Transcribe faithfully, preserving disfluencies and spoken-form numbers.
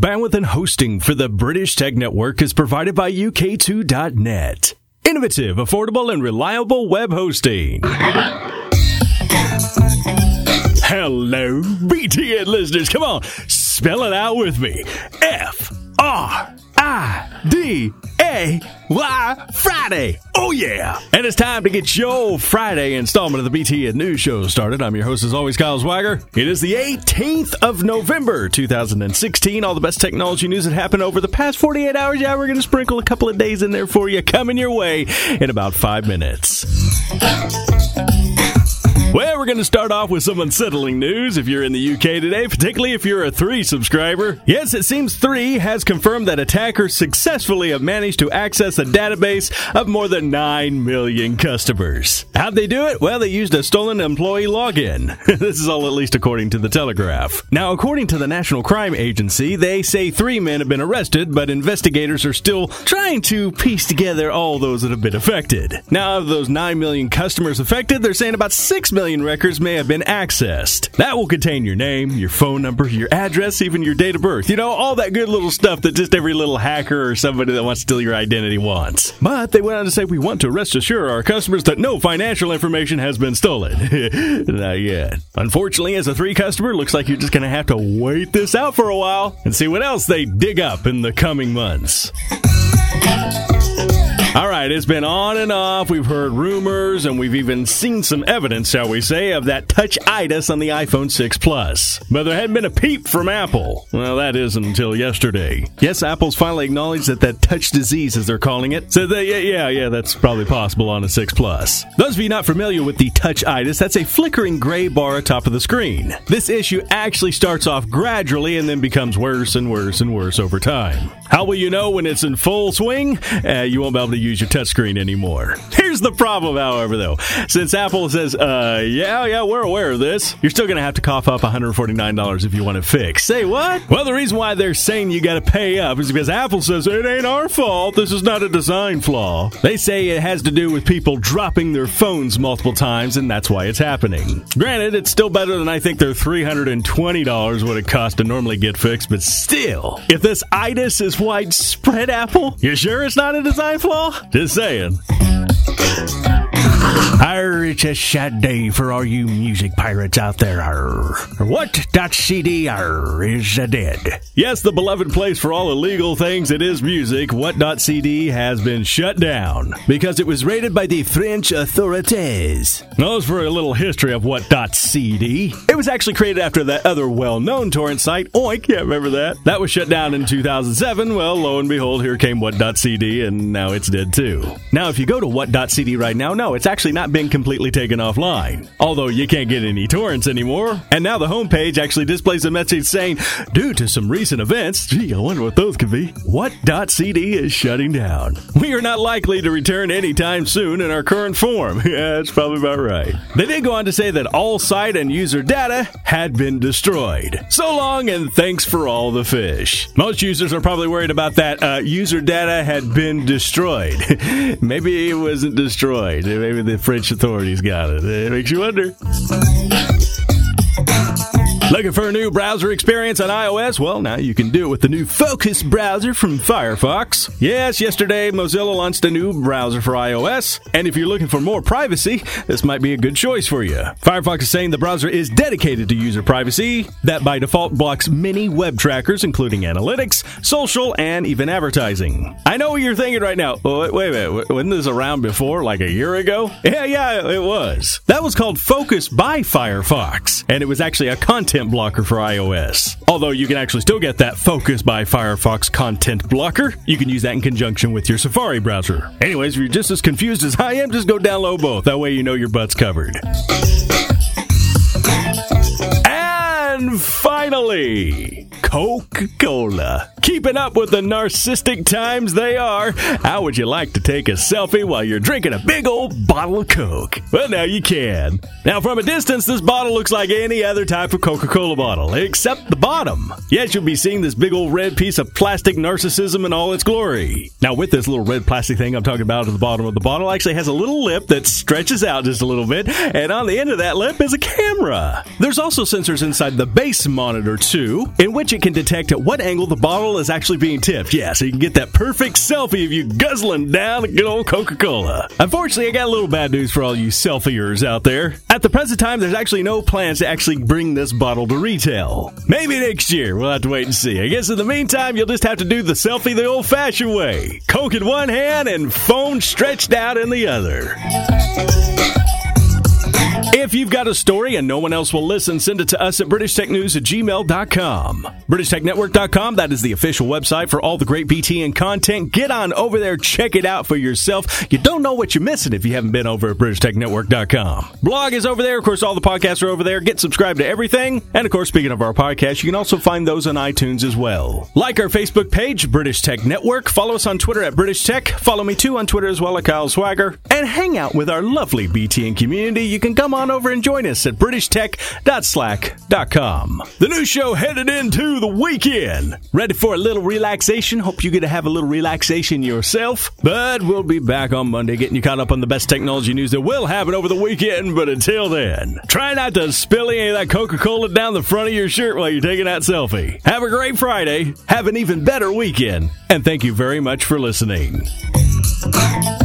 Bandwidth and hosting for the British Tech Network is provided by U K two dot net. Innovative, affordable, and reliable web hosting. Hello, B T N listeners. Come on, spell it out with me. F R I D A Y, Friday. Oh, yeah. And it's time to get your Friday installment of the B T N News Show started. I'm your host, as always, Kyle Swagger. It is the eighteenth of November, two thousand sixteen. All the best technology news that happened over the past forty-eight hours. Yeah, we're going to sprinkle a couple of days in there for you, coming your way in about five minutes. Well, we're going to start off with some unsettling news if you're in the U K today, particularly if you're a three subscriber. Yes, it seems three has confirmed that attackers successfully have managed to access a database of more than nine million customers. How'd they do it? Well, they used a stolen employee login. This is all at least according to the Telegraph. Now, according to the National Crime Agency, they say three men have been arrested, but investigators are still trying to piece together all those that have been affected. Now, of those nine million customers affected, they're saying about six million records may have been accessed. That will contain your name, your phone number, your address, even your date of birth. You know, all that good little stuff that just every little hacker or somebody that wants to steal your identity wants. But they went on to say, we want to rest assure our customers that no financial information has been stolen. Not yet. Unfortunately, as a three customer, looks like you're just going to have to wait this out for a while and see what else they dig up in the coming months. All right, it's been on and off. We've heard rumors, and we've even seen some evidence, shall we say, of that touch-itis on the iPhone six Plus. But there hadn't been a peep from Apple. Well, that is until yesterday. Yes, Apple's finally acknowledged that that touch disease, as they're calling it, said that, yeah, yeah, yeah, that's probably possible on a six Plus. Those of you not familiar with the touch-itis, that's a flickering gray bar atop of the screen. This issue actually starts off gradually and then becomes worse and worse and worse over time. How will you know when it's in full swing? Uh, you won't be able to use your touchscreen anymore. Here's the problem, however, though. Since Apple says, uh, yeah, yeah, we're aware of this, you're still going to have to cough up one hundred forty-nine dollars if you want it fixed. Say what? Well, the reason why they're saying you got to pay up is because Apple says it ain't our fault. This is not a design flaw. They say it has to do with people dropping their phones multiple times, and that's why it's happening. Granted, it's still better than I think their three hundred twenty dollars would it cost to normally get fixed, but still, if this itis is widespread, Apple, you sure it's not a design flaw? Just saying. Arr, it's a sad day for all you music pirates out there. Arr. What.cd arr, is uh, dead. Yes, the beloved place for all illegal things that is music, What.cd has been shut down because it was raided by the French authorities. Now, for a little history of What.cd, it was actually created after that other well-known torrent site, Oink, yeah, remember that? That was shut down in two thousand seven. Well, lo and behold, here came What.cd, and now it's dead too. Now, if you go to What.cd right now, no, it's actually not been completely taken offline. Although you can't get any torrents anymore. And now the homepage actually displays a message saying, due to some recent events, gee, I wonder what those could be, What.cd is shutting down. We are not likely to return anytime soon in our current form. Yeah, that's probably about right. They did go on to say that all site and user data had been destroyed. So long and thanks for all the fish. Most users are probably worried about that uh, user data had been destroyed. Maybe it wasn't destroyed. Maybe the French authorities got it. It makes you wonder. Looking for a new browser experience on iOS? Well, now you can do it with the new Focus browser from Firefox. Yes, yesterday Mozilla launched a new browser for iOS, and if you're looking for more privacy, this might be a good choice for you. Firefox is saying the browser is dedicated to user privacy, that by default blocks many web trackers, including analytics, social, and even advertising. I know what you're thinking right now. Oh, wait, wait a minute, wasn't this around before, like a year ago? Yeah, yeah, it was. That was called Focus by Firefox, and it was actually a content blocker for iOS. Although you can actually still get that Focus by Firefox content blocker, you can use that in conjunction with your Safari browser. Anyways, if you're just as confused as I am, just go download both. That way you know your butt's covered. And finally, Coca-Cola keeping up with the narcissistic times they are, how would you like to take a selfie while you're drinking a big old bottle of Coke? Well, now you can. Now, from a distance, this bottle looks like any other type of Coca-Cola bottle, except the bottom. Yes, you'll be seeing this big old red piece of plastic narcissism in all its glory. Now, with this little red plastic thing I'm talking about at the bottom of the bottle, actually has a little lip that stretches out just a little bit, and on the end of that lip is a camera. There's also sensors inside the base monitor, too, in which it can detect at what angle the bottle is actually being tipped. Yeah, so you can get that perfect selfie of you guzzling down a good old Coca-Cola. Unfortunately, I got a little bad news for all you selfiers out there. At the present time, there's actually no plans to actually bring this bottle to retail. Maybe next year. We'll have to wait and see. I guess in the meantime, you'll just have to do the selfie the old-fashioned way. Coke in one hand and phone stretched out in the other. If you've got a story and no one else will listen, send it to us at british tech news at gmail dot com. british tech network dot com, that is the official website for all the great B T N content. Get on over there, check it out for yourself. You don't know what you're missing if you haven't been over at british tech network dot com. Blog is over there. Of course, all the podcasts are over there. Get subscribed to everything. And of course, speaking of our podcast, you can also find those on iTunes as well. Like our Facebook page, British Tech Network. Follow us on Twitter at British Tech. Follow me too on Twitter as well at Kyle Swagger. And hang out with our lovely B T N community. You can come on over and join us at british tech dot slack dot com. The new show headed into the weekend. Ready for a little relaxation? Hope you're going to have a little relaxation yourself. But we'll be back on Monday getting you caught up on the best technology news that will happen over the weekend. But until then, try not to spill any of that Coca-Cola down the front of your shirt while you're taking that selfie. Have a great Friday. Have an even better weekend. And thank you very much for listening.